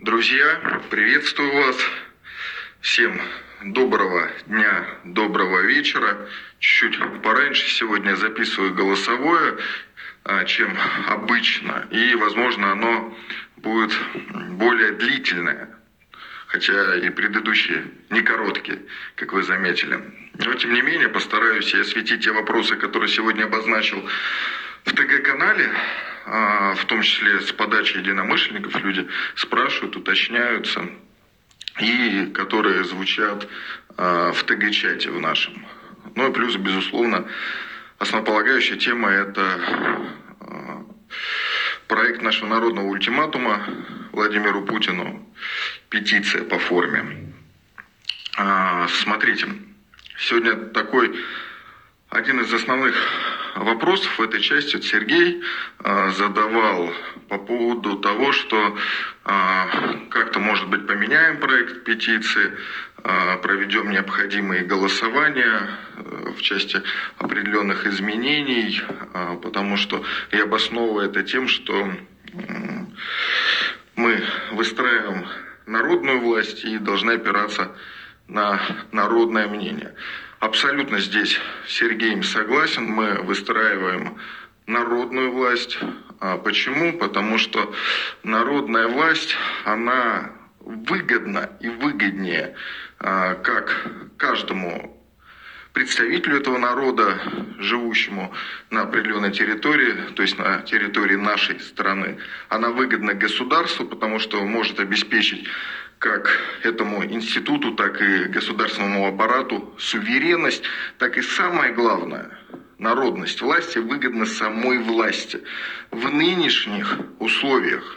Друзья, приветствую вас. Всем доброго дня, доброго вечера. Чуть-чуть пораньше сегодня записываю голосовое, чем обычно. И, возможно, оно будет более длительное. Хотя и предыдущие не короткие, как вы заметили. Но, тем не менее, постараюсь осветить те вопросы, которые сегодня обозначил в ТГ-канале. В том числе с подачи единомышленников люди спрашивают, уточняются, и которые звучат в ТГ-чате в нашем. Ну и плюс, безусловно, основополагающая тема – это проект нашего народного ультиматума Владимиру Путину, петиция по форме. Смотрите, сегодня такой один из основных вопросов в этой части Сергей задавал по поводу того, что как-то, может быть, поменяем проект петиции, проведем необходимые голосования в части определенных изменений, потому что я обосновываю это тем, что мы выстраиваем народную власть и должны опираться на народное мнение. Абсолютно здесь с Сергеем согласен, мы выстраиваем народную власть. Почему? Потому что народная власть, она выгодна и выгоднее как каждому представителю этого народа, живущему на определенной территории, то есть на территории нашей страны. Она выгодна государству, потому что может обеспечить как этому институту, так и государственному аппарату суверенность, так и самое главное, народность власти выгодна самой власти. В нынешних условиях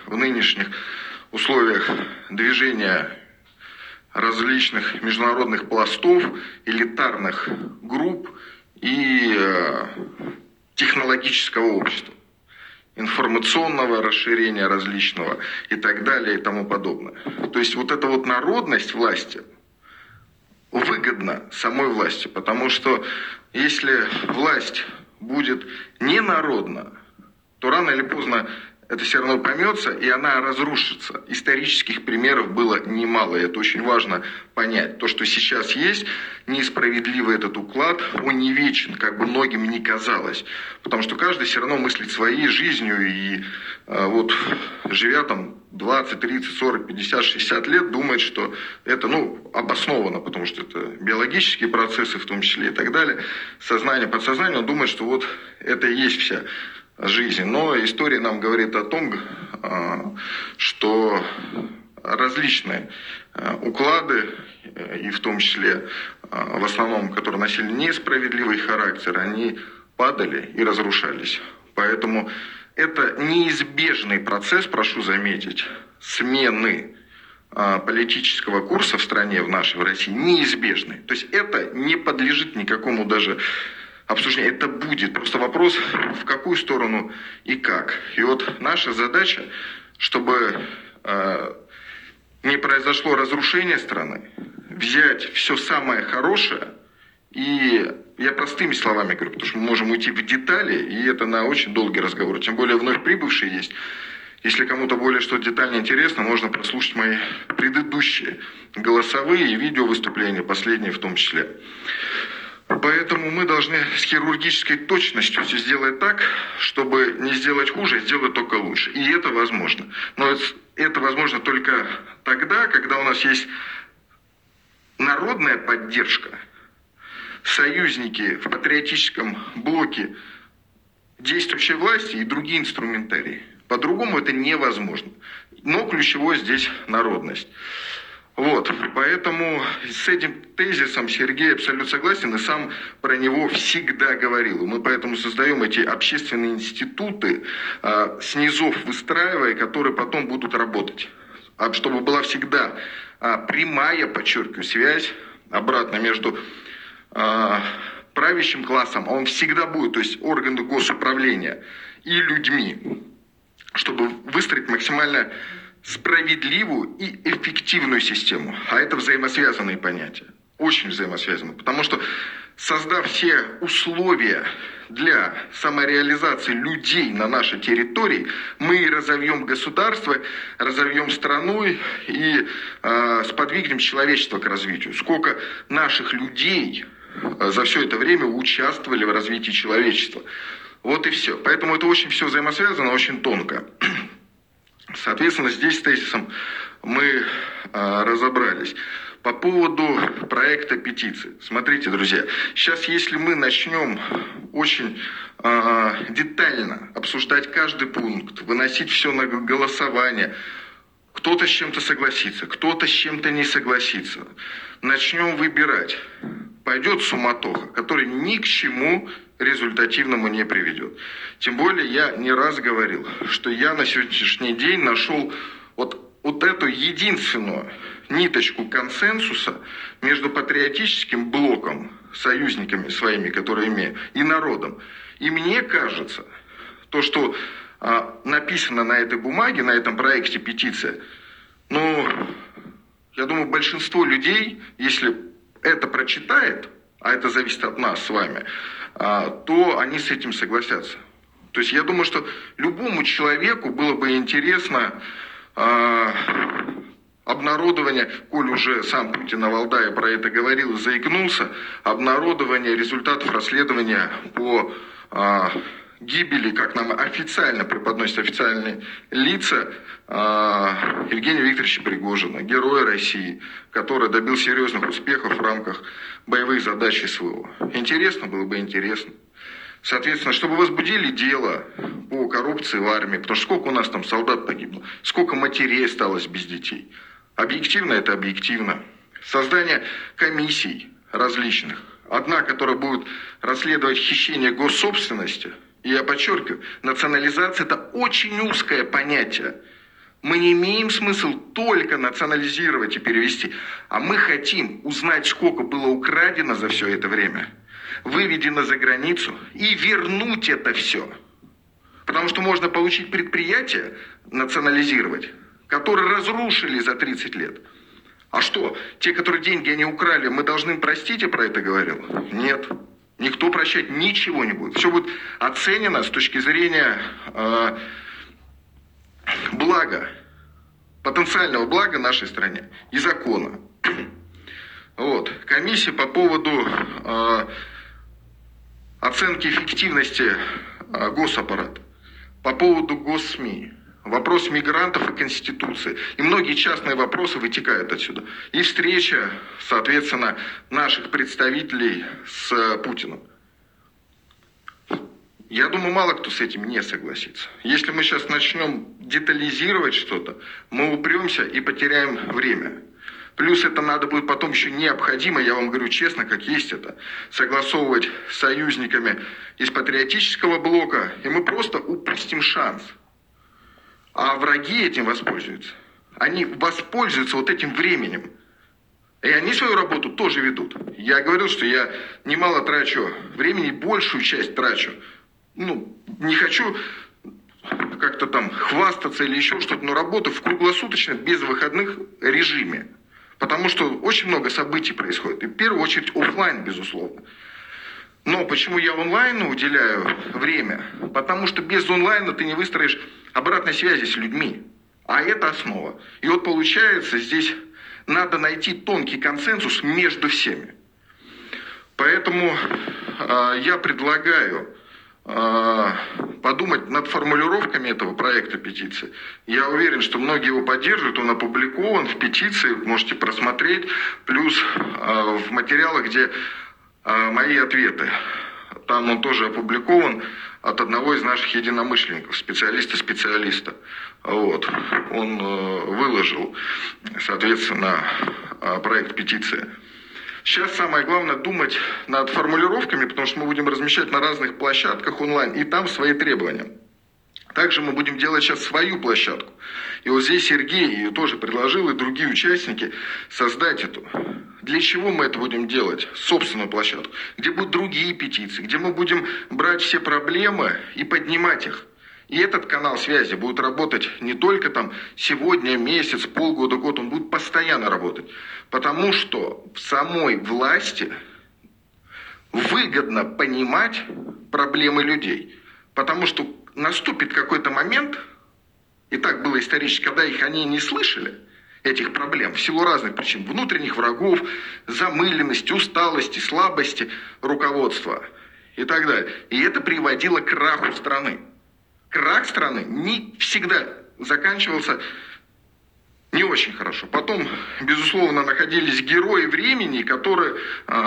движения различных международных пластов, элитарных групп и технологического общества, информационного расширения различного и так далее и тому подобное. То есть вот эта вот народность власти выгодна самой власти, потому что если власть будет ненародна, то рано или поздно это все равно поймется, и она разрушится. Исторических примеров было немало, и это очень важно понять. То, что сейчас есть, несправедливый этот уклад, он не вечен, как бы многим ни казалось. Потому что каждый все равно мыслит своей жизнью, и вот живя там 20, 30, 40, 50, 60 лет, думает, что это обосновано, потому что это биологические процессы в том числе и так далее. Сознание, подсознание, он думает, что вот это и есть вся жизни. Но история нам говорит о том, что различные уклады, и в том числе в основном, которые носили несправедливый характер, они падали и разрушались. Поэтому это неизбежный процесс, прошу заметить, смены политического курса в стране, в нашей, в России, неизбежный. То есть это не подлежит никакому даже обсуждение. Это будет. Просто вопрос, в какую сторону и как. И вот наша задача, чтобы не произошло разрушение страны, взять все самое хорошее, и я простыми словами говорю, потому что мы можем уйти в детали, и это на очень долгий разговор. Тем более вновь прибывшие есть. Если кому-то более что детально интересно, можно прослушать мои предыдущие голосовые и видеовыступления, последние в том числе. Поэтому мы должны с хирургической точностью все сделать так, чтобы не сделать хуже, а сделать только лучше. И это возможно. Но это возможно только тогда, когда у нас есть народная поддержка, союзники в патриотическом блоке действующей власти и другие инструментарии. По-другому это невозможно. Но ключевое здесь народность. Вот, поэтому с этим тезисом Сергей абсолютно согласен и сам про него всегда говорил. И мы поэтому создаем эти общественные институты, снизов выстраивая, которые потом будут работать. Чтобы была всегда прямая, подчеркиваю, связь обратно между правящим классом, а он всегда будет, то есть органы госуправления, и людьми, чтобы выстроить максимально справедливую и эффективную систему. А это взаимосвязанные понятия. Очень взаимосвязаны. Потому что создав все условия для самореализации людей на нашей территории, мы разовьем государство, разовьем страну и сподвигнем человечество к развитию. Сколько наших людей за все это время участвовали в развитии человечества. Вот и все. Поэтому это очень все взаимосвязано, очень тонко. Соответственно, здесь с тезисом мы разобрались. По поводу проекта петиции. Смотрите, друзья, сейчас если мы начнем очень детально обсуждать каждый пункт, выносить все на голосование, кто-то с чем-то согласится, кто-то с чем-то не согласится, начнем выбирать, пойдет суматоха, которая ни к чему результативному не приведет. Тем более я не раз говорил, что я на сегодняшний день нашел вот эту единственную ниточку консенсуса между патриотическим блоком, союзниками своими, которые имею, и народом. И мне кажется, то, что написано на этой бумаге, на этом проекте петиция, я думаю, большинство людей, если это прочитает, а это зависит от нас с вами, то они с этим согласятся. То есть я думаю, что любому человеку было бы интересно обнародование, коль уже сам Путин на Валдае про это говорил и заикнулся, обнародование результатов расследования по гибели, как нам официально преподносят официальные лица, Евгения Викторовича Пригожина, героя России, который добился серьезных успехов в рамках боевых задач СВО. Интересно было бы, интересно. Соответственно, чтобы возбудили дело по коррупции в армии, потому что сколько у нас там солдат погибло, сколько матерей осталось без детей. Объективно это объективно. Создание комиссий различных. Одна, которая будет расследовать хищение госсобственности. И я подчеркиваю, национализация – это очень узкое понятие. Мы не имеем смысла только национализировать и перевести, а мы хотим узнать, сколько было украдено за все это время, выведено за границу и вернуть это все. Потому что можно получить предприятие, национализировать, которые разрушили за 30 лет. А что, те, которые деньги они украли, мы должны им простить, я про это говорил? Нет. Никто прощать ничего не будет. Все будет оценено с точки зрения блага, потенциального блага нашей стране и закона. Вот. Комиссия по поводу оценки эффективности госаппарата, по поводу госсми, вопрос мигрантов и Конституции. И многие частные вопросы вытекают отсюда. И встреча, соответственно, наших представителей с Путиным. Я думаю, мало кто с этим не согласится. Если мы сейчас начнем детализировать что-то, мы упремся и потеряем время. Плюс это надо будет потом еще необходимо, я вам говорю честно, как есть это, согласовывать с союзниками из патриотического блока, и мы просто упустим шанс. А враги этим воспользуются. Они воспользуются вот этим временем. И они свою работу тоже ведут. Я говорил, что я немало трачу времени, большую часть трачу. Не хочу как-то там хвастаться или еще что-то, но работаю в круглосуточном, без выходных режиме. Потому что очень много событий происходит. И в первую очередь офлайн, безусловно. Но почему я онлайну уделяю время? Потому что без онлайна ты не выстроишь обратной связи с людьми. А это основа. И вот получается, здесь надо найти тонкий консенсус между всеми. Поэтому я предлагаю подумать над формулировками этого проекта петиции. Я уверен, что многие его поддерживают, он опубликован в петиции, можете просмотреть, плюс в материалах, где мои ответы. Там он тоже опубликован от одного из наших единомышленников, специалиста. Вот. Он выложил, соответственно, проект петиции. Сейчас самое главное думать над формулировками, потому что мы будем размещать на разных площадках онлайн, и там свои требования. Также мы будем делать сейчас свою площадку. И вот здесь Сергей ее тоже предложил, и другие участники, создать эту. Для чего мы это будем делать? Собственную площадку, где будут другие петиции, где мы будем брать все проблемы и поднимать их. И этот канал связи будет работать не только там сегодня, месяц, полгода, год, он будет постоянно работать. Потому что в самой власти выгодно понимать проблемы людей. Потому что наступит какой-то момент, и так было исторически, когда они не слышали, этих проблем, в силу разных причин, внутренних врагов, замыленности, усталости, слабости руководства и так далее. И это приводило к краху страны. Крах страны не всегда заканчивался не очень хорошо. Потом, безусловно, находились герои времени, которые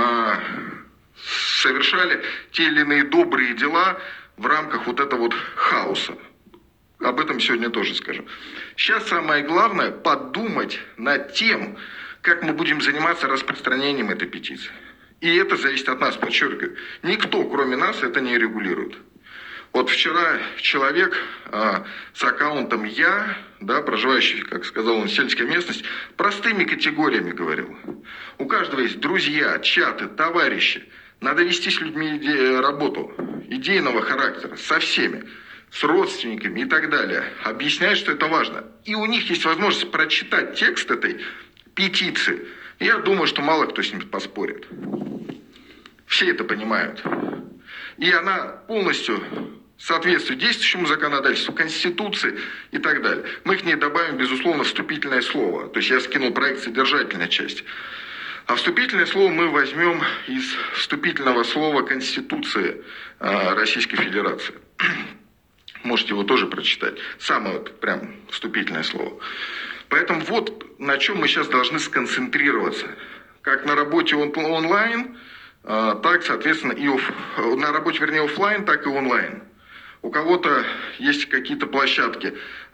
совершали те или иные добрые дела в рамках вот этого вот хаоса. Об этом сегодня тоже скажу. Сейчас самое главное подумать над тем, как мы будем заниматься распространением этой петиции. И это зависит от нас, подчеркиваю. Никто, кроме нас, это не регулирует. Вот вчера человек с аккаунтом «Я», да, проживающий, как сказал он, в сельской местности, простыми категориями говорил. У каждого есть друзья, чаты, товарищи. Надо вести с людьми работу идейного характера, со всеми, с родственниками и так далее. Объяснять, что это важно. И у них есть возможность прочитать текст этой петиции. Я думаю, что мало кто с ним поспорит. Все это понимают. И она полностью соответствует действующему законодательству, Конституции и так далее. Мы к ней добавим, безусловно, вступительное слово. То есть я скинул проект содержательной части. А вступительное слово мы возьмем из вступительного слова Конституции Российской Федерации. Можете его тоже прочитать. Самое вот прям вступительное слово. Поэтому вот на чем мы сейчас должны сконцентрироваться. Как на работе онлайн, так, соответственно, и на работе, вернее, офлайн, так и онлайн. У кого-то есть какие-то площадки,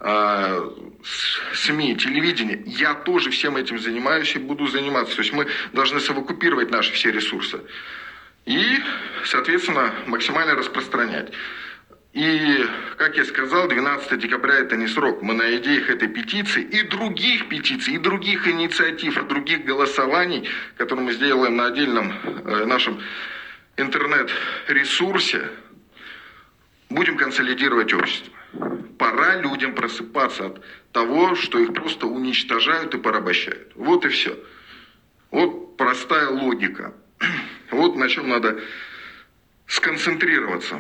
СМИ, телевидение. Я тоже всем этим занимаюсь и буду заниматься. То есть мы должны совокупировать наши все ресурсы. И, соответственно, максимально распространять. И, как я сказал, 12 декабря это не срок. Мы на идеях этой петиции и других петиций, и других инициатив, и других голосований, которые мы сделаем на отдельном нашем интернет-ресурсе, будем консолидировать общество. Пора людям просыпаться от того, что их просто уничтожают и порабощают. Вот и все. Вот простая логика. Вот на чем надо сконцентрироваться.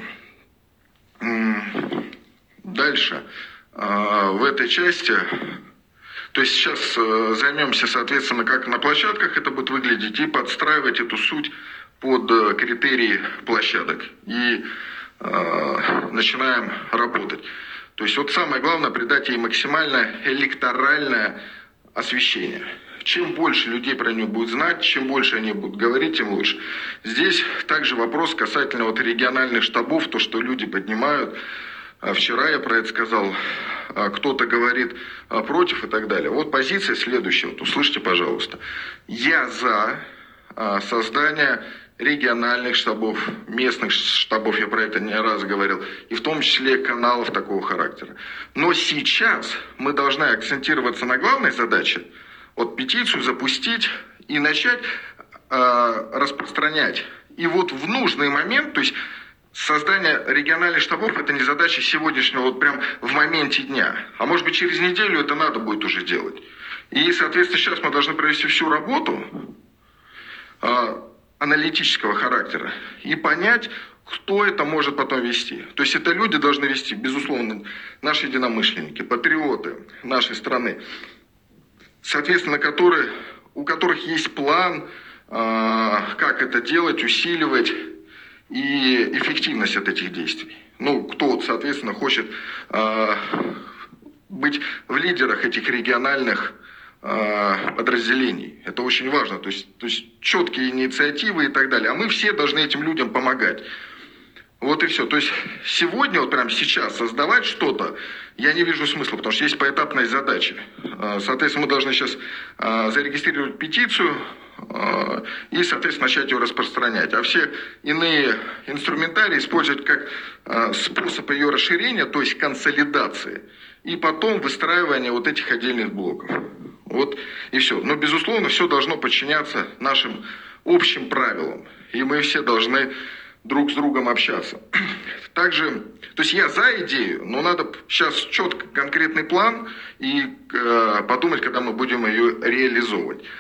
Дальше. В этой части, то есть сейчас займемся, соответственно, как на площадках это будет выглядеть, и подстраивать эту суть под критерии площадок. И начинаем работать. То есть вот самое главное придать ей максимально электоральное освещение. Чем больше людей про нее будет знать, чем больше они будут говорить, тем лучше. Здесь также вопрос касательно вот региональных штабов, то, что люди поднимают. Вчера я про это сказал, кто-то говорит против и так далее. Вот позиция следующая, вот услышьте, пожалуйста. Я за создание региональных штабов, местных штабов, я про это не раз говорил, и в том числе каналов такого характера. Но сейчас мы должны акцентироваться на главной задаче, вот петицию запустить и начать распространять. И вот в нужный момент, то есть создание региональных штабов, это не задача сегодняшнего, вот прям в моменте дня, а может быть через неделю это надо будет уже делать. И, соответственно, сейчас мы должны провести всю работу аналитического характера и понять, кто это может потом вести. То есть это люди должны вести, безусловно, наши единомышленники, патриоты нашей страны, соответственно, у которых есть план, как это делать, усиливать и эффективность от этих действий. Ну, кто, соответственно, хочет быть в лидерах этих региональных подразделений. Это очень важно. То есть четкие инициативы и так далее. А мы все должны этим людям помогать. Вот и все. То есть сегодня, вот прямо сейчас создавать что-то, я не вижу смысла, потому что есть поэтапная задача. Соответственно, мы должны сейчас зарегистрировать петицию и, соответственно, начать ее распространять. А все иные инструментарии использовать как способ ее расширения, то есть консолидации, и потом выстраивания вот этих отдельных блоков. Вот и все. Но, безусловно, все должно подчиняться нашим общим правилам. И мы все должны друг с другом общаться. Также, то есть я за идею, но надо сейчас четко конкретный план и подумать, когда мы будем ее реализовывать.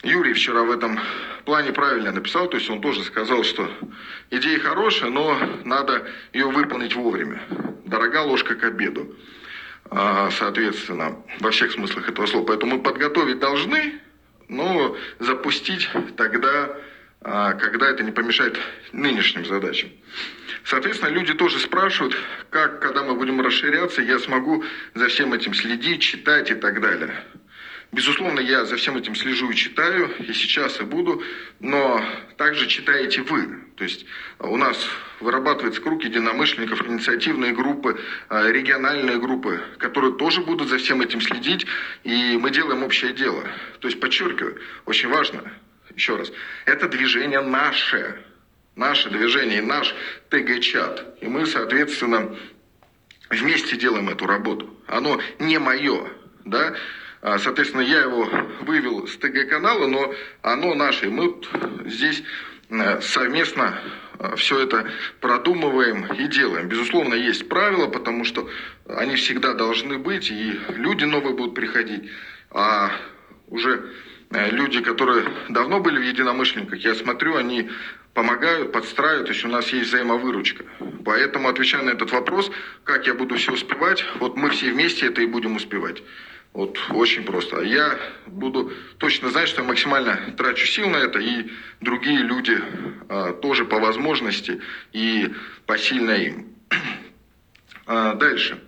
Юрий вчера в этом плане правильно написал, то есть он тоже сказал, что идея хорошая, но надо ее выполнить вовремя. Дорога ложка к обеду, соответственно, во всех смыслах этого слова. Поэтому мы подготовить должны, но запустить тогда, когда это не помешает нынешним задачам. Соответственно, люди тоже спрашивают, как, когда мы будем расширяться, я смогу за всем этим следить, читать и так далее. Безусловно, я за всем этим слежу и читаю, и сейчас и буду, но также читаете вы. То есть у нас вырабатывается круг единомышленников, инициативные группы, региональные группы, которые тоже будут за всем этим следить, и мы делаем общее дело. То есть, подчеркиваю, очень важно, еще раз, это движение наше движение и наш ТГ-чат. И мы, соответственно, вместе делаем эту работу. Оно не мое, да? Соответственно, я его вывел с ТГ-канала, но оно наше. И мы здесь совместно все это продумываем и делаем. Безусловно, есть правила, потому что они всегда должны быть, и люди новые будут приходить. А уже люди, которые давно были в единомышленниках, я смотрю, они помогают, подстраивают, то есть у нас есть взаимовыручка. Поэтому, отвечая на этот вопрос, как я буду все успевать, вот мы все вместе это и будем успевать. Вот очень просто. Я буду точно знать, что я максимально трачу сил на это, и другие люди тоже по возможности и посильно им. Дальше.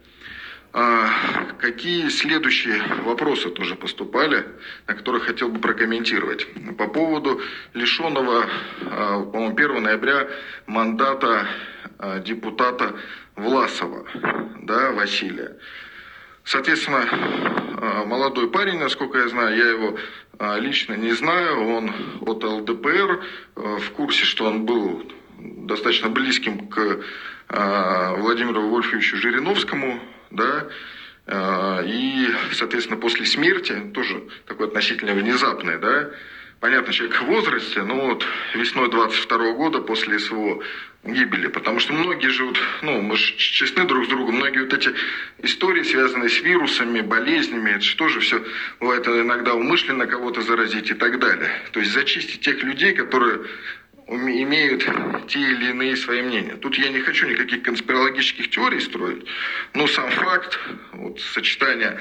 Какие следующие вопросы тоже поступали, на которые хотел бы прокомментировать? По поводу лишенного, по-моему, 1 ноября мандата депутата Власова, да, Василия. Соответственно, молодой парень, насколько я знаю, я его лично не знаю, он от ЛДПР, в курсе, что он был достаточно близким к Владимиру Вольфовичу Жириновскому, да, и, соответственно, после смерти, тоже такое относительно внезапное, да, понятно, человек в возрасте, но вот весной 22 года после СВО гибели, потому что многие же, вот, мы же честны друг с другом, многие вот эти истории, связанные с вирусами, болезнями, это же тоже все бывает иногда умышленно кого-то заразить и так далее. То есть зачистить тех людей, которые имеют те или иные свои мнения. Тут я не хочу никаких конспирологических теорий строить, но сам факт вот, сочетания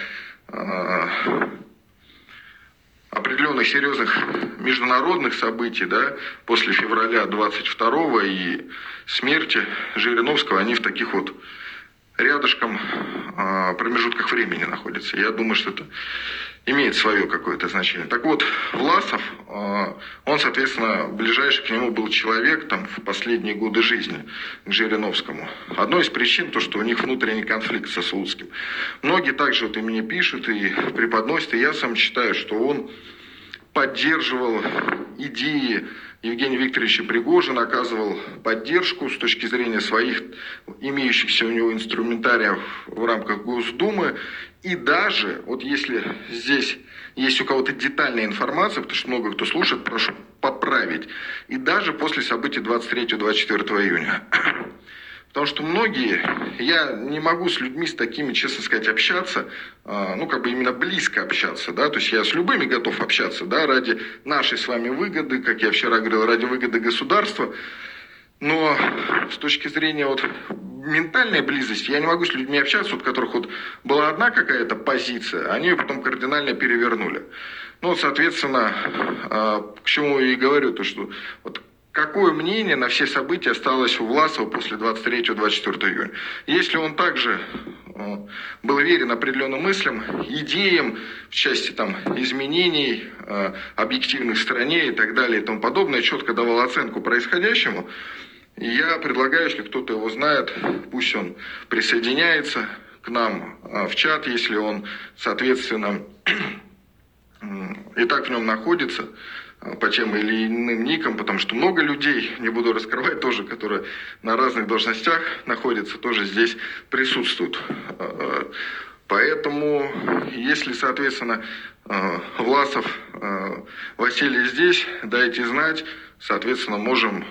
определенных серьезных международных событий, да, после февраля 22-го и смерти Жириновского, они в таких вот рядышком промежутках времени находятся. Я думаю, что это имеет свое какое-то значение. Так вот, Власов, он, соответственно, ближайший к нему был человек там, в последние годы жизни, к Жириновскому. Одной из причин, то, что у них внутренний конфликт со Слуцким. Многие также вот и мне пишут, и преподносят, и я сам считаю, что он поддерживал идеи Евгения Викторовича Пригожина, оказывал поддержку с точки зрения своих имеющихся у него инструментариев в рамках Госдумы. И даже, вот если здесь есть у кого-то детальная информация, потому что много кто слушает, прошу поправить, и даже после событий 23-24 июня. Потому что многие, я не могу с людьми с такими, честно сказать, общаться, именно близко общаться, да, то есть я с любыми готов общаться, да, ради нашей с вами выгоды, как я вчера говорил, ради выгоды государства, но с точки зрения вот ментальной близости я не могу с людьми общаться, у которых вот была одна какая-то позиция, они ее потом кардинально перевернули. Соответственно, к чему я и говорю, то что вот какое мнение на все события осталось у Власова после 23-24 июня? Если он также был верен определенным мыслям, идеям в части там, изменений объективных в стране и так далее и тому подобное, четко давал оценку происходящему, я предлагаю, если кто-то его знает, пусть он присоединяется к нам в чат, если он, соответственно, и так в нем находится, по тем или иным никам, потому что много людей, не буду раскрывать тоже, которые на разных должностях находятся, тоже здесь присутствуют. Поэтому, если, соответственно, Власов Василий здесь, дайте знать, соответственно, можем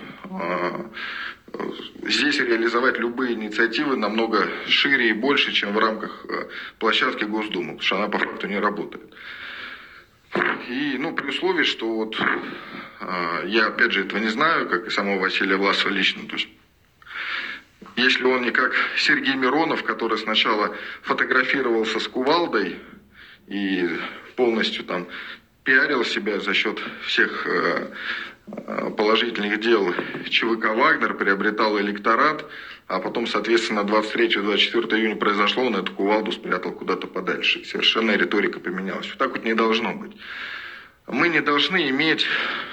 здесь реализовать любые инициативы намного шире и больше, чем в рамках площадки Госдумы, потому что она по факту не работает. И, при условии, что вот я, опять же, этого не знаю, как и самого Василия Власова лично, то есть если он не как Сергей Миронов, который сначала фотографировался с кувалдой и полностью там пиарил себя за счет всех положительных дел ЧВК «Вагнер», приобретал электорат, а потом, соответственно, 23-24 июня произошло, он эту кувалду спрятал куда-то подальше. Совершенно риторика поменялась. Вот так вот не должно быть. Мы не должны иметь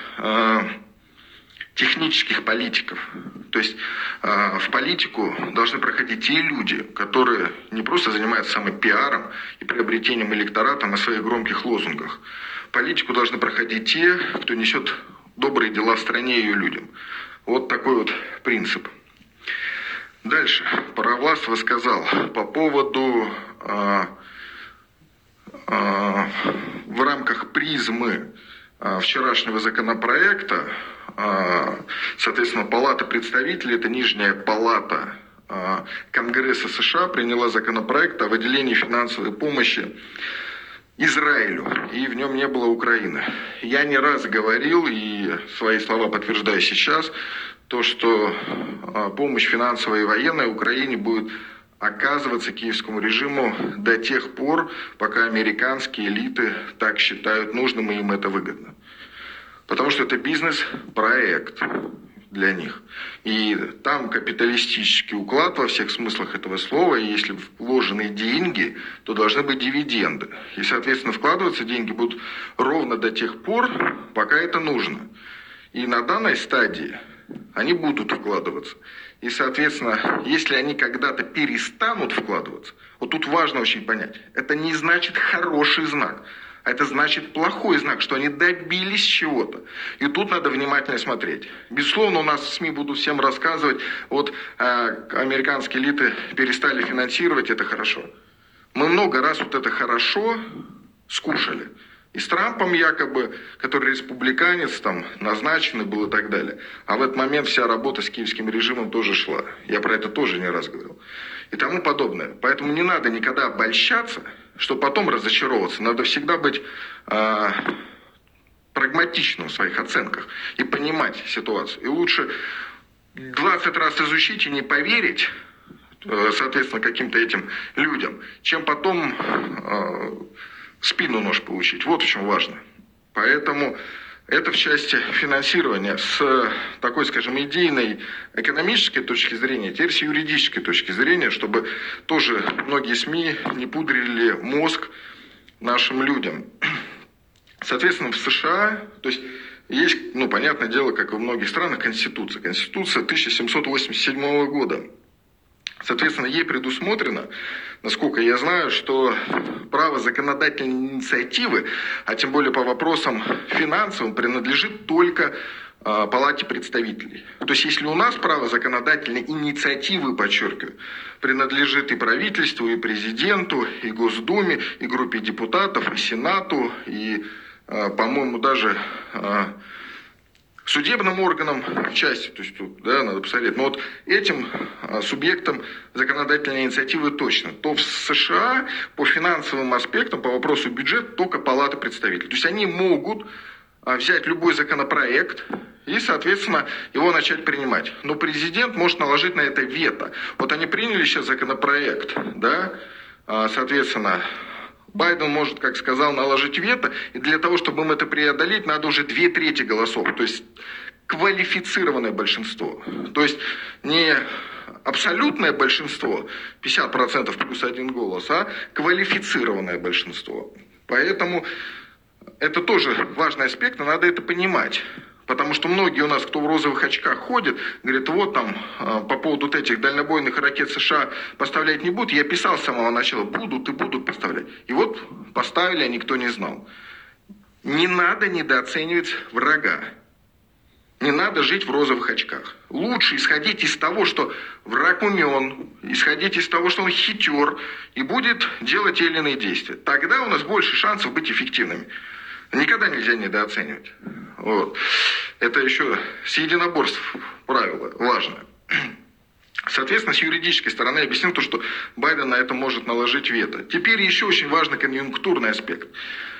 технических политиков. То есть в политику должны проходить те люди, которые не просто занимаются самопиаром и приобретением электората на своих громких лозунгах. Политику должны проходить те, кто несет добрые дела в стране и ее людям. Вот такой вот принцип. Дальше. Паровласов сказал по поводу в рамках призмы вчерашнего законопроекта, соответственно, Палата представителей, это нижняя палата Конгресса США, приняла законопроект о выделении финансовой помощи Израилю, и в нем не было Украины. Я не раз говорил, и свои слова подтверждаю сейчас, то, что помощь финансовая и военная Украине будет оказываться киевскому режиму до тех пор, пока американские элиты так считают нужным и им это выгодно. Потому что это бизнес-проект для них. И там капиталистический уклад во всех смыслах этого слова, и если вложены деньги, то должны быть дивиденды. И, соответственно, вкладываться деньги будут ровно до тех пор, пока это нужно. И на данной стадии они будут вкладываться. И, соответственно, если они когда-то перестанут вкладываться, вот тут важно очень понять, это не значит хороший знак. А это значит плохой знак, что они добились чего-то. И тут надо внимательно смотреть. Безусловно, у нас в СМИ будут всем рассказывать, вот американские элиты перестали финансировать, это хорошо. Мы много раз вот это хорошо скушали. И с Трампом якобы, который республиканец, там назначенный был и так далее. А в этот момент вся работа с киевским режимом тоже шла. Я про это тоже не раз говорил. И тому подобное. Поэтому не надо никогда обольщаться, чтобы потом разочаровываться. Надо всегда быть прагматичным в своих оценках и понимать ситуацию. И лучше 20 раз изучить и не поверить, соответственно, каким-то этим людям, чем потом в спину нож получить. Вот очень важно. Поэтому это в части финансирования с такой, скажем, идейной, экономической точки зрения, теперь с юридической точки зрения, чтобы тоже многие СМИ не пудрили мозг нашим людям. Соответственно, в США, то есть есть, понятное дело, как и во многих странах, Конституция. Конституция 1787 года. Соответственно, ей предусмотрено, насколько я знаю, что право законодательной инициативы, а тем более по вопросам финансовым, принадлежит только Палате представителей. То есть, если у нас право законодательной инициативы, подчеркиваю, принадлежит и правительству, и президенту, и Госдуме, и группе депутатов, и Сенату, и, по-моему, даже судебным органам части, то есть тут, надо посмотреть. Но вот этим субъектам законодательной инициативы точно. То в США по финансовым аспектам, по вопросу бюджета, только Палата представителей. То есть они могут взять любой законопроект и, соответственно, его начать принимать. Но президент может наложить на это вето. Вот они приняли сейчас законопроект, соответственно, Байден может, как сказал, наложить вето, и для того, чтобы им это преодолеть, надо уже 2/3 голосов, то есть квалифицированное большинство. То есть не абсолютное большинство, 50% плюс 1 голос, а квалифицированное большинство. Поэтому это тоже важный аспект, и надо это понимать. Потому что многие у нас, кто в розовых очках ходит, говорят, вот там по поводу вот этих дальнобойных ракет США поставлять не будут. Я писал с самого начала, будут и будут поставлять. И вот поставили, а никто не знал. Не надо недооценивать врага. Не надо жить в розовых очках. Лучше исходить из того, что враг умен, исходить из того, что он хитер и будет делать те или иные действия. Тогда у нас больше шансов быть эффективными. Никогда нельзя недооценивать. Вот. Это еще с единоборств правило важно. Соответственно, с юридической стороны я объяснил то, что Байден на это может наложить вето. Теперь еще очень важный конъюнктурный аспект.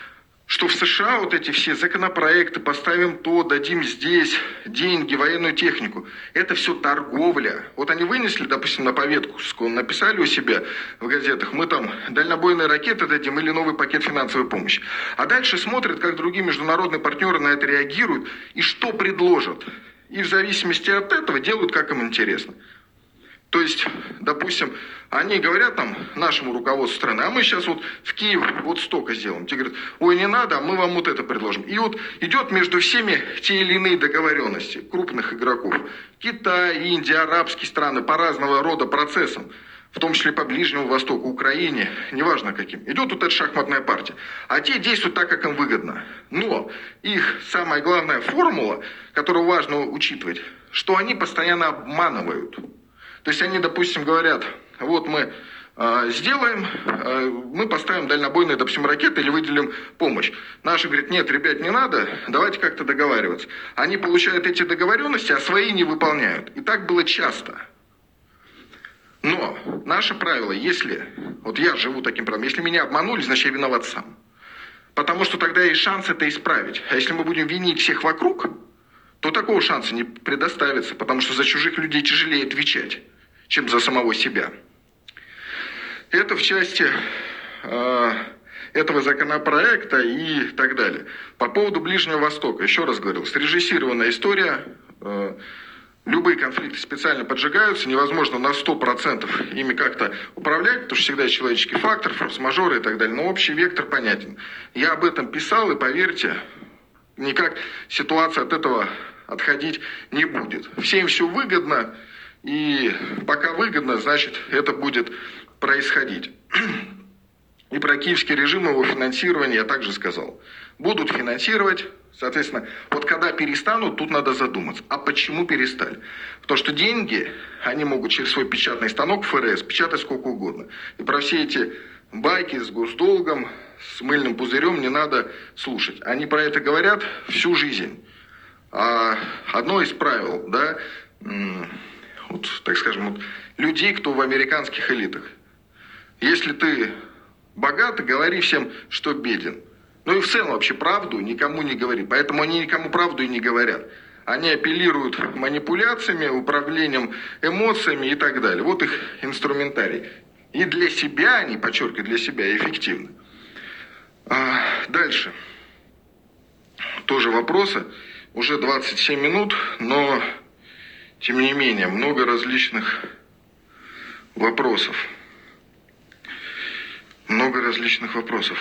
что в США вот эти все законопроекты, поставим то, дадим здесь деньги, военную технику. Это все торговля. Вот они вынесли, допустим, на повестку, написали у себя в газетах, мы там дальнобойные ракеты дадим или новый пакет финансовой помощи. А дальше смотрят, как другие международные партнеры на это реагируют и что предложат. И в зависимости от этого делают, как им интересно. То есть, допустим, они говорят там нашему руководству страны, а мы сейчас вот в Киев вот столько сделаем. Те говорят, ой, не надо, а мы вам вот это предложим. И вот идет между всеми те или иные договоренности крупных игроков. Китай, Индия, арабские страны по разного рода процессам, в том числе по Ближнему Востоку, Украине, неважно каким. Идет вот эта шахматная партия. А те действуют так, как им выгодно. Но их самая главная формула, которую важно учитывать, что они постоянно обманывают. То есть они, допустим, говорят, вот мы сделаем, мы поставим дальнобойные, допустим, ракеты или выделим помощь. Наши говорят, нет, ребят, не надо, давайте как-то договариваться. Они получают эти договоренности, а свои не выполняют. И так было часто. Но наше правило, если, вот я живу таким правилом, если меня обманули, значит я виноват сам. Потому что тогда есть шанс это исправить. А если мы будем винить всех вокруг, то такого шанса не предоставится, потому что за чужих людей тяжелее отвечать, чем за самого себя. Это в части этого законопроекта и так далее. По поводу Ближнего Востока, еще раз говорил, срежиссированная история, любые конфликты специально поджигаются, невозможно на 100% ими как-то управлять, потому что всегда есть человеческий фактор, форс-мажоры и так далее, но общий вектор понятен. Я об этом писал, и поверьте, никак ситуация от этого отходить не будет. Всем все выгодно, и пока выгодно, значит, это будет происходить. И про киевский режим, его финансирование я также сказал. Будут финансировать, соответственно, вот когда перестанут, тут надо задуматься. А почему перестали? Потому что деньги, они могут через свой печатный станок ФРС печатать сколько угодно. И про все эти байки с госдолгом, с мыльным пузырем не надо слушать. Они про это говорят всю жизнь. А одно из правил, да, вот, так скажем, вот, людей, кто в американских элитах. Если ты богат, говори всем, что беден. Ну и в целом вообще правду никому не говори. Поэтому они никому правду и не говорят. Они апеллируют манипуляциями, управлением эмоциями и так далее. Вот их инструментарий. И для себя они, подчеркиваю, для себя эффективны. Дальше. Тоже вопросы. Уже 27 минут, но тем не менее много различных вопросов. Много различных вопросов.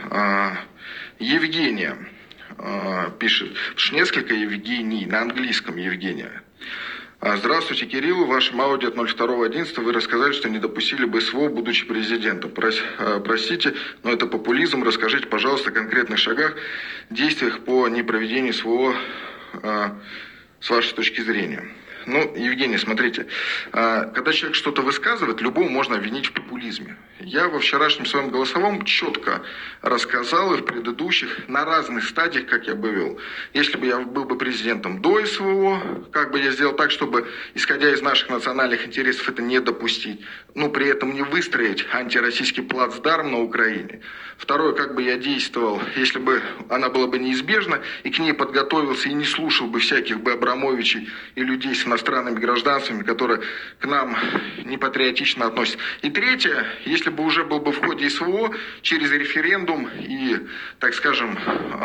Евгения пишет, несколько Евгений, на английском Евгения. Здравствуйте, Кирилл. В вашем аудио от 02.11 вы рассказали, что не допустили бы СВО, будучи президентом. Простите, но это популизм. Расскажите, пожалуйста, о конкретных шагах, действиях по непроведению СВО с вашей точки зрения. Ну, Евгений, смотрите, когда человек что-то высказывает, любого можно обвинить в популизме. Я во вчерашнем своем голосовом четко рассказал и в предыдущих на разных стадиях, как я бы вел. Если бы я был бы президентом до СВО, как бы я сделал так, чтобы, исходя из наших национальных интересов, это не допустить, но при этом не выстроить антироссийский плацдарм на Украине. Второе, как бы я действовал, если бы она была бы неизбежна, и к ней подготовился, и не слушал бы всяких бы Абрамовичей и людей с иностранными гражданствами, которые к нам непатриотично относятся. И третье, если бы уже был бы в ходе СВО, через референдум и, так скажем,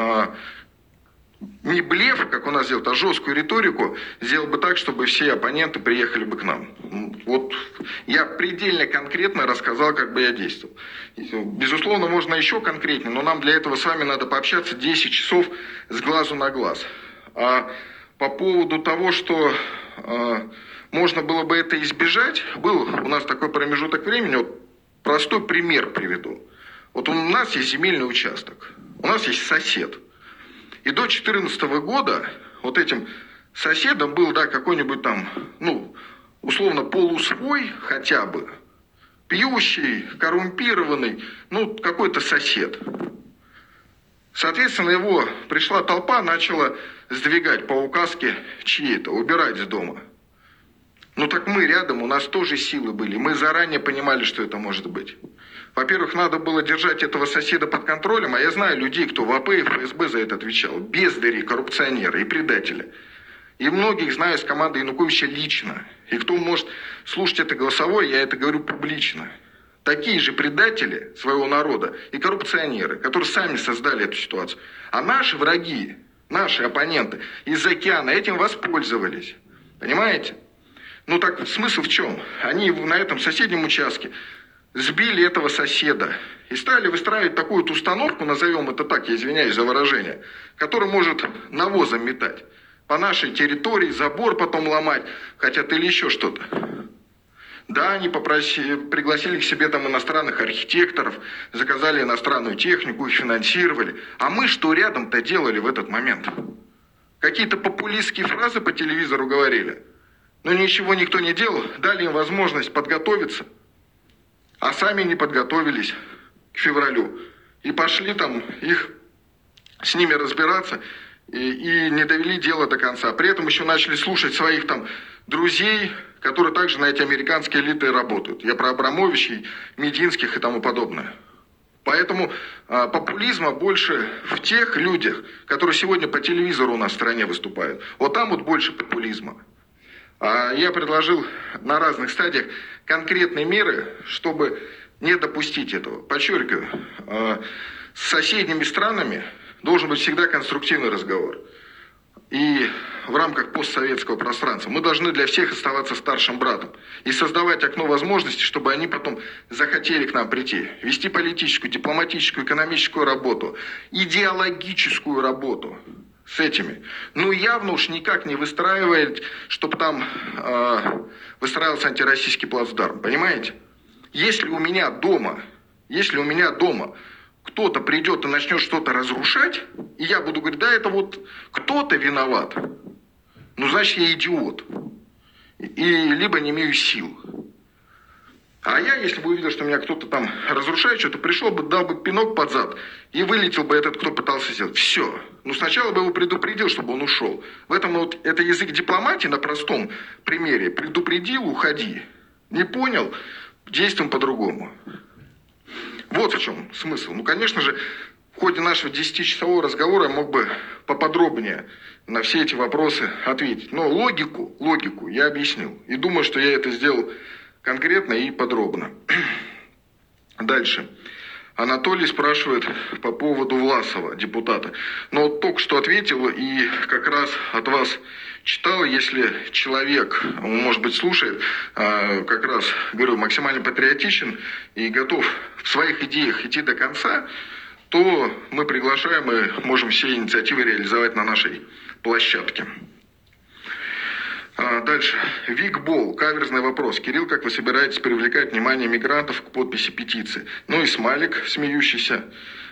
не блеф, как у нас делают, а жесткую риторику, сделал бы так, чтобы все оппоненты приехали бы к нам. Вот я предельно конкретно рассказал, как бы я действовал. Безусловно, можно еще конкретнее, но нам для этого с вами надо пообщаться 10 часов с глазу на глаз. А по поводу того, что можно было бы это избежать, был у нас такой промежуток времени, вот простой пример приведу. Вот у нас есть земельный участок, у нас есть сосед. И до 2014 года вот этим соседом был, да, какой-нибудь там, ну, условно, полусвой хотя бы, пьющий, коррумпированный, ну, какой-то сосед. Соответственно, его пришла толпа, начала сдвигать по указке чьей-то, убирать с дома. Ну так мы рядом, у нас тоже силы были, мы заранее понимали, что это может быть. Во-первых, надо было держать этого соседа под контролем, а я знаю людей, кто в АП и ФСБ за это отвечал. Бездари, коррупционеры и предатели. И многих знаю с команды Януковича лично. И кто может слушать это голосовое, я это говорю публично. Такие же предатели своего народа и коррупционеры, которые сами создали эту ситуацию. А наши враги, наши оппоненты из океана этим воспользовались. Понимаете? Ну так смысл в чем? Они на этом соседнем участке сбили этого соседа и стали выстраивать такую вот установку, назовем это так, я извиняюсь за выражение, который может навозом метать. По нашей территории, забор потом ломать хотят или еще что-то. Да, они пригласили к себе там иностранных архитекторов, заказали иностранную технику, их финансировали. А мы что рядом-то делали в этот момент? Какие-то популистские фразы по телевизору говорили. Но ничего никто не делал, дали им возможность подготовиться. А сами не подготовились к февралю. И пошли там с ними разбираться и не довели дело до конца. При этом еще начали слушать своих там друзей, которые также на эти американские элиты работают. Я про Абрамовичей, Мединских и тому подобное. Поэтому популизма больше в тех людях, которые сегодня по телевизору у нас в стране выступают. Вот там вот больше популизма. Я предложил на разных стадиях конкретные меры, чтобы не допустить этого. Подчеркиваю, с соседними странами должен быть всегда конструктивный разговор. И в рамках постсоветского пространства мы должны для всех оставаться старшим братом и создавать окно возможностей, чтобы они потом захотели к нам прийти. Вести политическую, дипломатическую, экономическую работу, идеологическую работу с этими. Ну, явно уж никак не выстраивает, чтобы там выстраивался антироссийский плацдарм. Понимаете? Если у меня дома кто-то придет и начнет что-то разрушать, и я буду говорить, да, это вот кто-то виноват, ну, значит, я идиот. И либо не имею сил. А я, если бы увидел, что меня кто-то там разрушает что-то, пришел бы, дал бы пинок под зад, и вылетел бы этот, кто пытался сделать. Все. Ну, сначала бы его предупредил, чтобы он ушел. В этом вот, это язык дипломатии на простом примере. Предупредил, уходи. Не понял, действуем по-другому. Вот в чем смысл. Ну, конечно же, в ходе нашего 10-часового разговора я мог бы поподробнее на все эти вопросы ответить. Но логику я объяснил. И думаю, что я это сделал конкретно и подробно. Дальше. Анатолий спрашивает по поводу Власова, депутата. Но вот только что ответил и как раз от вас читал, если человек, может быть, слушает, как раз, говорю, максимально патриотичен и готов в своих идеях идти до конца, то мы приглашаем и можем все инициативы реализовать на нашей площадке. Дальше. Викбол. Каверзный вопрос. Кирилл, как вы собираетесь привлекать внимание мигрантов к подписи петиции? Ну и смайлик смеющийся.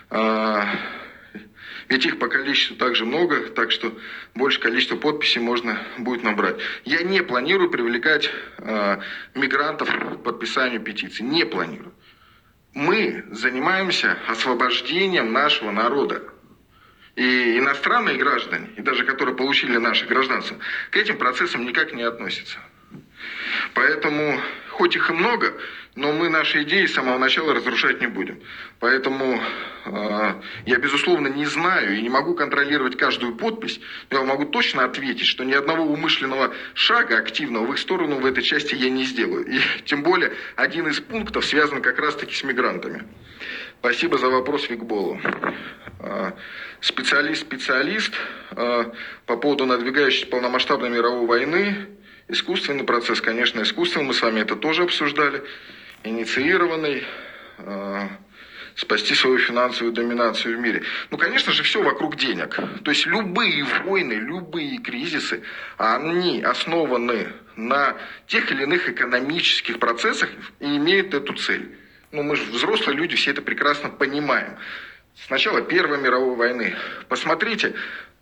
Ведь их по количеству также много, так что больше количества подписей можно будет набрать. Я не планирую привлекать мигрантов к подписанию петиции. Не планирую. Мы занимаемся освобождением нашего народа. И иностранные граждане, и даже которые получили наше гражданство, к этим процессам никак не относятся. Поэтому, хоть их и много, но мы наши идеи с самого начала разрушать не будем. Поэтому я, безусловно, не знаю и не могу контролировать каждую подпись, но я могу точно ответить, что ни одного умышленного шага активного в их сторону в этой части я не сделаю. И тем более, один из пунктов связан как раз-таки с мигрантами. Спасибо за вопрос Викболу. Специалист по поводу надвигающейся полномасштабной мировой войны. Искусственный процесс, конечно, искусственный. Мы с вами это тоже обсуждали. Инициированный. Спасти свою финансовую доминацию в мире. Ну, конечно же, все вокруг денег. То есть любые войны, любые кризисы, они основаны на тех или иных экономических процессах и имеют эту цель. Ну, мы же взрослые люди, все это прекрасно понимаем. С начала Первой мировой войны. Посмотрите,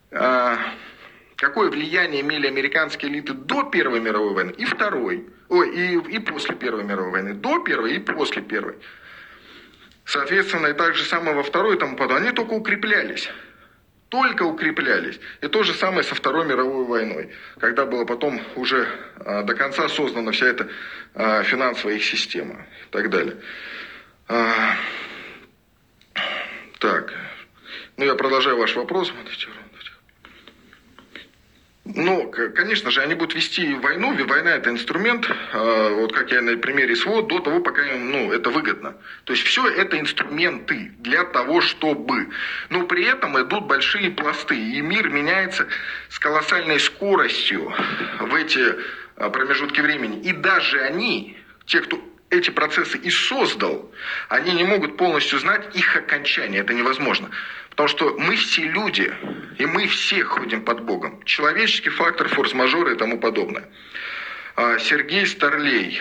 какое влияние имели американские элиты до Первой мировой войны и Второй. И после Первой мировой войны. До Первой и после Первой. Соответственно, и так же самое во Второй и тому подобное. Они только укреплялись. И то же самое со Второй мировой войной. Когда была потом уже до конца создана вся эта финансовая их система и так далее. А, так, ну я продолжаю ваш вопрос. Ну, конечно же, они будут вести войну, война это инструмент, вот как я на примере СВО, до того, пока им, это выгодно. То есть все это инструменты для того, чтобы. Но при этом идут большие пласты, и мир меняется с колоссальной скоростью в эти промежутки времени. И даже они, те, кто эти процессы и создал, они не могут полностью знать их окончание, это невозможно. Потому что мы все люди, и мы все ходим под Богом. Человеческий фактор, форс-мажоры и тому подобное. Сергей Старлей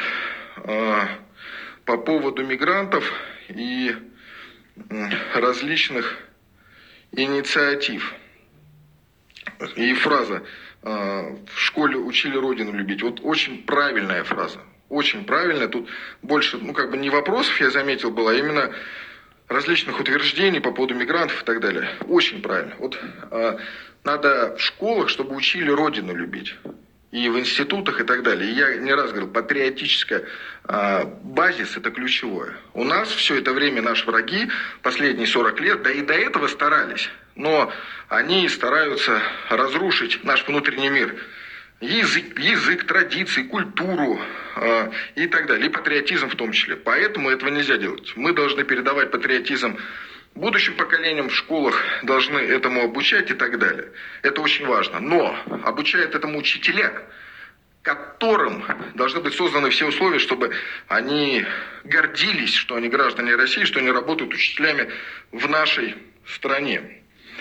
по поводу мигрантов и различных инициатив. И фраза «в школе учили Родину любить». Вот очень правильная фраза. Очень правильная. Тут больше, не вопросов, я заметил, было, а именно различных утверждений по поводу мигрантов и так далее. Очень правильно. Вот надо в школах, чтобы учили Родину любить. И в институтах и так далее. И я не раз говорил, патриотическая базис это ключевое. У нас все это время наши враги, последние 40 лет, да и до этого старались. Но они стараются разрушить наш внутренний мир. Язык, традиции, культуру и так далее. И патриотизм в том числе. Поэтому этого нельзя делать. Мы должны передавать патриотизм будущим поколениям, в школах должны этому обучать и так далее. Это очень важно. Но обучают этому учителя, которым должны быть созданы все условия, чтобы они гордились, что они граждане России, что они работают учителями в нашей стране.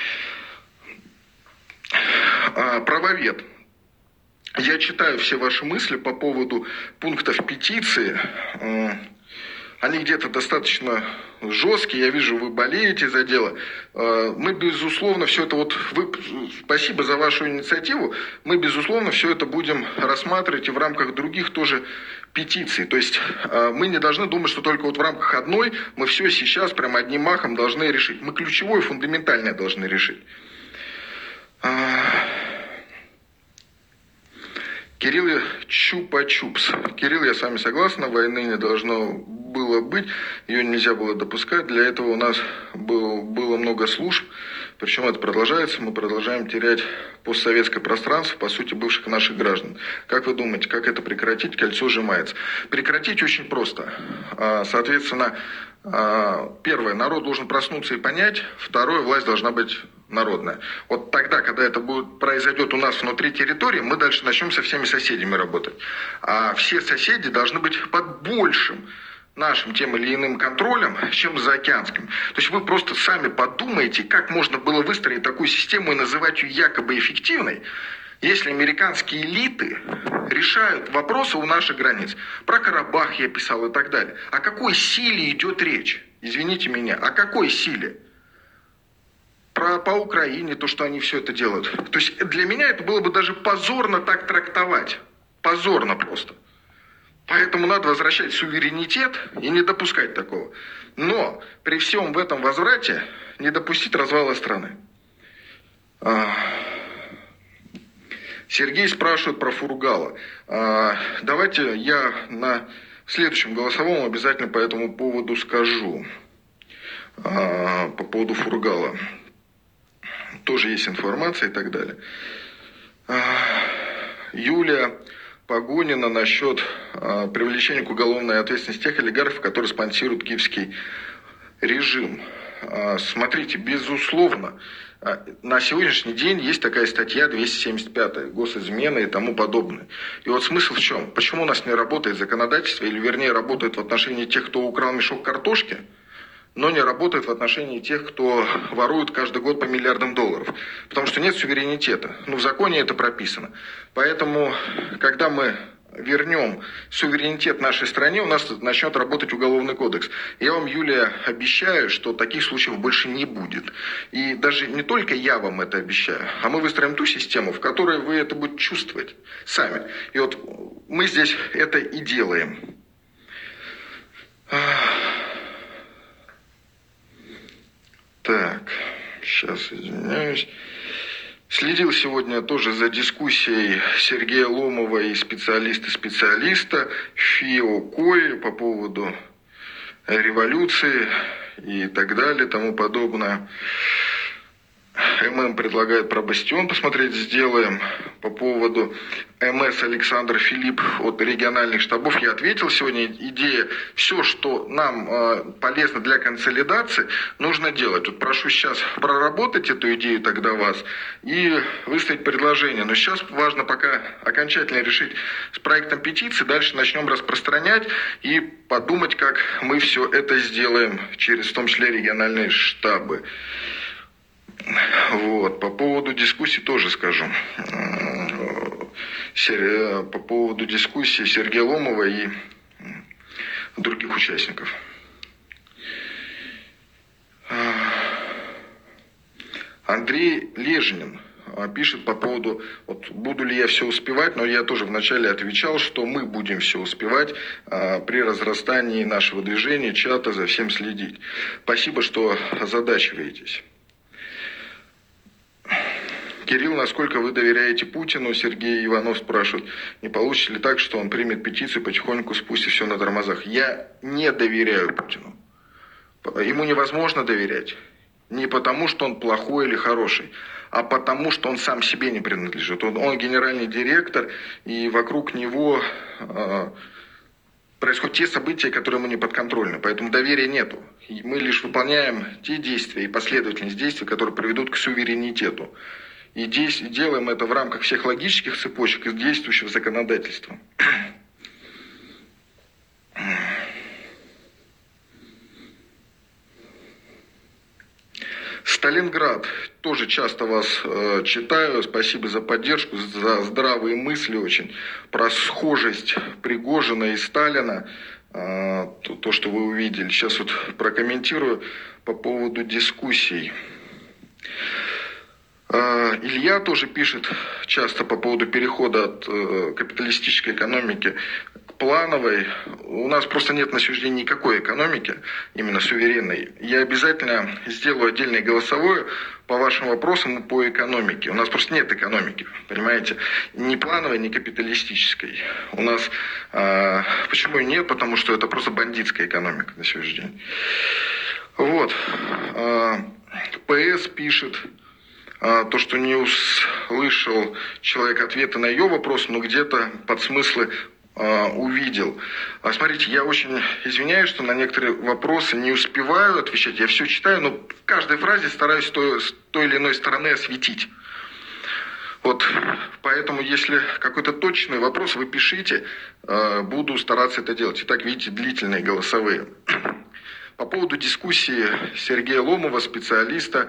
Правовед. Я читаю все ваши мысли по поводу пунктов петиции. Они где-то достаточно жесткие. Я вижу, вы болеете за дело. Мы, безусловно, все это спасибо за вашу инициативу. Мы, безусловно, все это будем рассматривать и в рамках других тоже петиций. То есть мы не должны думать, что только в рамках одной мы все сейчас прямо одним махом должны решить. Мы ключевое, фундаментальное должны решить. Кирилл Чупа-Чупс. Кирилл, я с вами согласен, войны не должно было быть, ее нельзя было допускать. Для этого у нас было много служб, причем это продолжается. Мы продолжаем терять постсоветское пространство, по сути, бывших наших граждан. Как вы думаете, как это прекратить? Кольцо сжимается. Прекратить очень просто. Соответственно, первое, народ должен проснуться и понять. Второе, власть должна быть народная. Вот тогда, когда это произойдет у нас внутри территории, мы дальше начнем со всеми соседями работать. А все соседи должны быть под большим нашим тем или иным контролем, чем заокеанским. То есть вы просто сами подумайте, как можно было выстроить такую систему и называть ее якобы эффективной, если американские элиты решают вопросы у наших границ. Про Карабах я писал и так далее. О какой силе идет речь? Извините меня, о какой силе? По Украине, то, что они все это делают. То есть для меня это было бы даже позорно так трактовать. Позорно просто. Поэтому надо возвращать суверенитет и не допускать такого. Но при всем в этом возврате не допустить развала страны. Сергей спрашивает про Фургала. Давайте я на следующем голосовом обязательно по этому поводу скажу. По поводу Фургала. Тоже есть информация и так далее. Юлия Погонина насчет привлечения к уголовной ответственности тех олигархов, которые спонсируют киевский режим. Смотрите, безусловно, на сегодняшний день есть такая статья 275 госизмена и тому подобное. И вот смысл в чем? Почему у нас не работает законодательство, или вернее работает в отношении тех, кто украл мешок картошки, но не работает в отношении тех, кто ворует каждый год по миллиардам долларов. Потому что нет суверенитета. В законе это прописано. Поэтому, когда мы вернем суверенитет нашей стране, у нас начнет работать уголовный кодекс. Я вам, Юлия, обещаю, что таких случаев больше не будет. И даже не только я вам это обещаю, а мы выстроим ту систему, в которой вы это будете чувствовать сами. И вот мы здесь это и делаем. Так, сейчас извиняюсь. Следил сегодня тоже за дискуссией Сергея Ломова и специалиста ФИО КОИ по поводу революции и так далее, тому подобное. ММ предлагает про Бастион посмотреть, сделаем. По поводу МС Александр Филипп от региональных штабов я ответил сегодня. Идея, все, что нам полезно для консолидации, нужно делать. Вот прошу сейчас проработать эту идею тогда вас и выставить предложение. Но сейчас важно пока окончательно решить с проектом петиции, дальше начнем распространять и подумать, как мы все это сделаем через в том числе региональные штабы. Вот. По поводу дискуссии тоже скажу. По поводу дискуссии Сергея Ломова и других участников. Андрей Лежнин пишет по поводу, вот, буду ли я все успевать, но я тоже вначале отвечал, что мы будем все успевать при разрастании нашего движения, чата, за всем следить. Спасибо, что озадачиваетесь. Кирилл, насколько вы доверяете Путину? Сергей Иванов спрашивает, не получится ли так, что он примет петицию, потихоньку спустит все на тормозах? Я не доверяю Путину. Ему невозможно доверять. Не потому, что он плохой или хороший, а потому, что он сам себе не принадлежит. Он генеральный директор, и вокруг него происходят те события, которые ему не подконтрольны. Поэтому доверия нету. И мы лишь выполняем те действия и последовательность действий, которые приведут к суверенитету. И делаем это в рамках всех логических цепочек и действующего законодательства. Сталинград. Тоже часто вас читаю. Спасибо за поддержку, за здравые мысли очень. Про схожесть Пригожина и Сталина. То, что вы увидели. Сейчас вот прокомментирую по поводу дискуссий. Илья тоже пишет часто по поводу перехода от капиталистической экономики к плановой. У нас просто нет на сегодняшний день никакой экономики, именно суверенной. Я обязательно сделаю отдельное голосовое по вашим вопросам по экономике. У нас просто нет экономики, понимаете? Ни плановой, ни капиталистической. У нас почему и нет? Потому что это просто бандитская экономика на сегодняшний день. Вот. ПС пишет. То, что не услышал человек ответа на ее вопрос, но где-то подсмыслы увидел. Смотрите, я очень извиняюсь, что на некоторые вопросы не успеваю отвечать. Я все читаю, но в каждой фразе стараюсь с той или иной стороны осветить. Вот, поэтому, если какой-то точный вопрос вы пишите, буду стараться это делать. Итак, видите, длительные голосовые. По поводу дискуссии Сергея Ломова, специалиста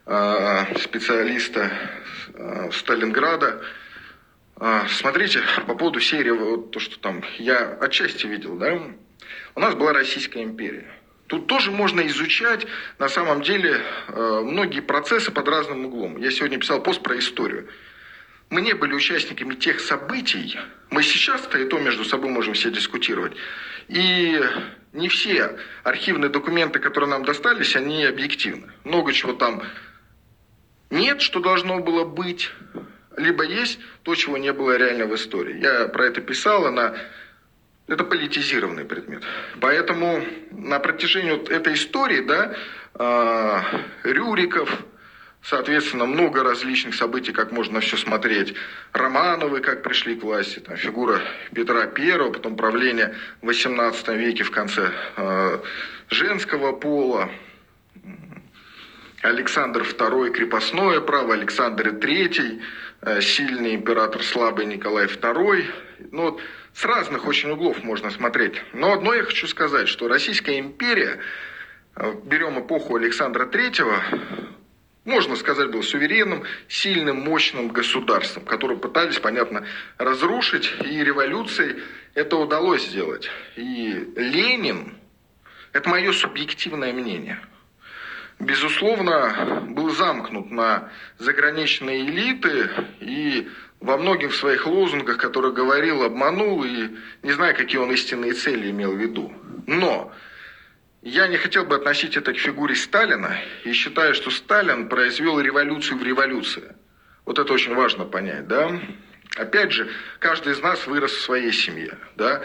Сталинграда. Смотрите, по поводу серии, вот то, что там я отчасти видел, да, у нас была Российская империя. Тут тоже можно изучать, на самом деле, многие процессы под разным углом. Я сегодня писал пост про историю. Мы не были участниками тех событий, мы сейчас-то и то между собой можем все дискутировать. И не все архивные документы, которые нам достались, они объективны. Много чего там нет, что должно было быть, либо есть то, чего не было реально в истории. Я про это писал, это политизированный предмет. Поэтому на протяжении вот этой истории, да, Рюриков, соответственно, много различных событий, как можно все смотреть. Романовы, как пришли к власти, там, фигура Петра I, потом правление в XVIII веке в конце женского пола. Александр II, крепостное право, Александр III, сильный император, слабый Николай II. Ну, вот, с разных очень углов можно смотреть. Но одно я хочу сказать, что Российская империя, берем эпоху Александра III, можно сказать, был суверенным, сильным, мощным государством, которое пытались, понятно, разрушить, и революцией это удалось сделать. И Ленин, это мое субъективное мнение, безусловно, был замкнут на заграничные элиты и во многих своих лозунгах, которые говорил, обманул, и не знаю, какие он истинные цели имел в виду. Но я не хотел бы относить это к фигуре Сталина и считаю, что Сталин произвел революцию в революции. Вот это очень важно понять, да? Опять же, каждый из нас вырос в своей семье, да?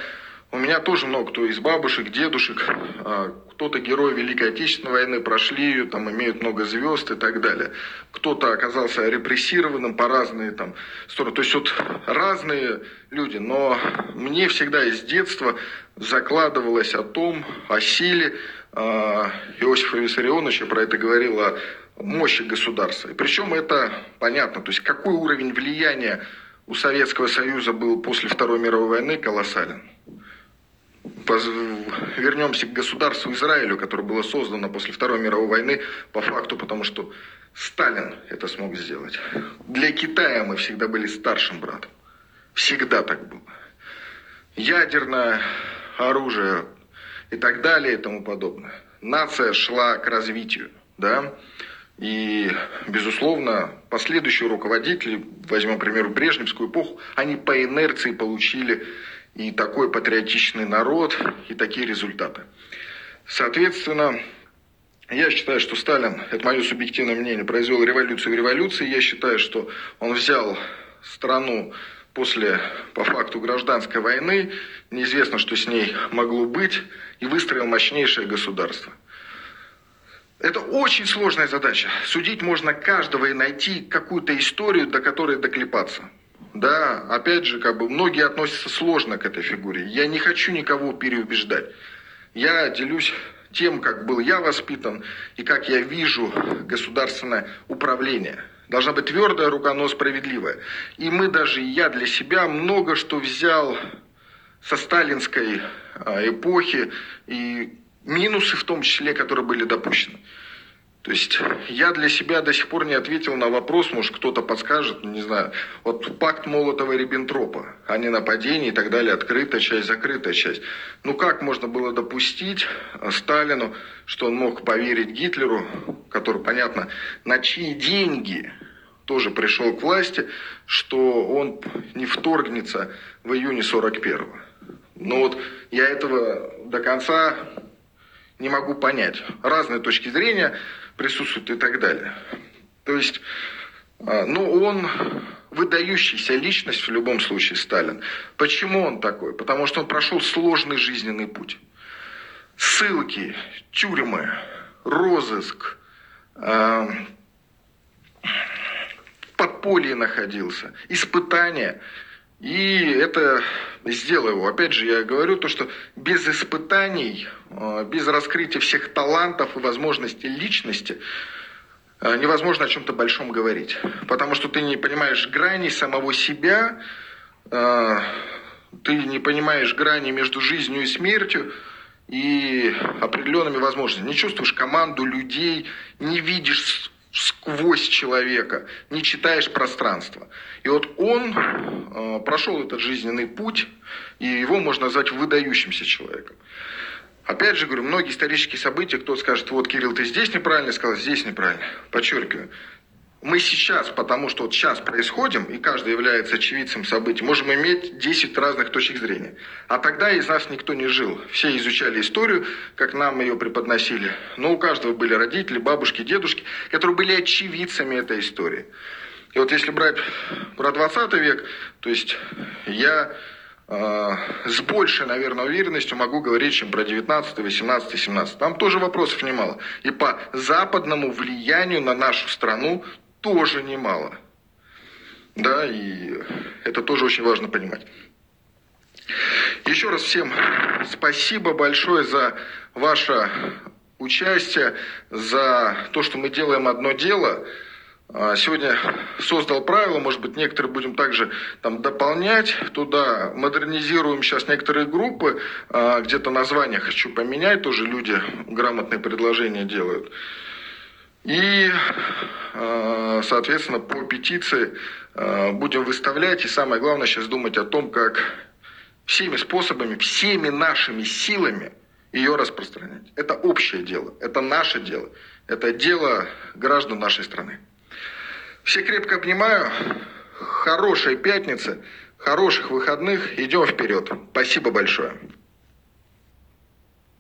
У меня тоже много кто из бабушек, дедушек, кто-то герой Великой Отечественной войны, прошли ее, там имеют много звезд и так далее. Кто-то оказался репрессированным по разные там стороны. То есть вот разные люди, но мне всегда из детства закладывалось о силе Иосифа Виссарионовича, про это говорил, о мощи государства. И причем это понятно, то есть какой уровень влияния у Советского Союза был после Второй мировой войны, колоссален. Вернемся к государству Израилю, которое было создано после Второй мировой войны по факту, потому что Сталин это смог сделать. Для Китая мы всегда были старшим братом. Всегда так было. Ядерное оружие и так далее и тому подобное. Нация шла к развитию, да. И, безусловно, последующие руководители, возьмем, к примеру, Брежневскую эпоху, они по инерции получили и такой патриотичный народ, и такие результаты. Соответственно, я считаю, что Сталин, это мое субъективное мнение, произвел революцию в революции. Я считаю, что он взял страну после, по факту, гражданской войны, неизвестно, что с ней могло быть, и выстроил мощнейшее государство. Это очень сложная задача. Судить можно каждого и найти какую-то историю, до которой доклепаться. Да, опять же, многие относятся сложно к этой фигуре. Я не хочу никого переубеждать. Я делюсь тем, как был я воспитан и как я вижу государственное управление. Должна быть твердая рука, но справедливая. И я для себя много что взял со сталинской эпохи и минусы в том числе, которые были допущены. То есть я для себя до сих пор не ответил на вопрос, может кто-то подскажет, не знаю, вот пакт Молотова-Риббентропа, о ненападении и так далее, открытая часть, закрытая часть. Ну как можно было допустить Сталину, что он мог поверить Гитлеру, который, понятно, на чьи деньги тоже пришел к власти, что он не вторгнется в июне 41-го. Но вот я этого до конца не могу понять. Разные точки зрения присутствуют и так далее. То есть, он выдающаяся личность в любом случае, Сталин. Почему он такой? Потому что он прошел сложный жизненный путь. Ссылки, тюрьмы, розыск, в подполье находился, испытания. И это сделал его. Опять же, я говорю то, что без испытаний, без раскрытия всех талантов и возможностей личности невозможно о чем-то большом говорить. Потому что ты не понимаешь грани самого себя, ты не понимаешь грани между жизнью и смертью и определенными возможностями. Не чувствуешь команду людей, не видишь сквозь человека, не читаешь пространство. И вот он прошел этот жизненный путь, и его можно назвать выдающимся человеком. Опять же говорю, многие исторические события, кто скажет, вот, Кирилл, ты здесь неправильно сказал, здесь неправильно. Подчеркиваю, мы сейчас, потому что вот сейчас происходим, и каждый является очевидцем событий, можем иметь 10 разных точек зрения. А тогда из нас никто не жил. Все изучали историю, как нам ее преподносили. Но у каждого были родители, бабушки, дедушки, которые были очевидцами этой истории. И вот если брать про 20 век, то есть я с большей, наверное, уверенностью могу говорить, чем про 19, 18, 17. Там тоже вопросов немало. И по западному влиянию на нашу страну тоже немало. Да, и это тоже очень важно понимать. Еще раз всем спасибо большое за ваше участие, за то, что мы делаем одно дело. Сегодня создал правила, может быть, некоторые будем также там дополнять туда, модернизируем сейчас некоторые группы, где-то названия хочу поменять, тоже люди грамотные предложения делают. И, соответственно, по петиции будем выставлять, и самое главное сейчас думать о том, как всеми способами, всеми нашими силами ее распространять. Это общее дело, это наше дело, это дело граждан нашей страны. Все крепко обнимаю. Хорошей пятницы, хороших выходных. Идем вперед. Спасибо большое.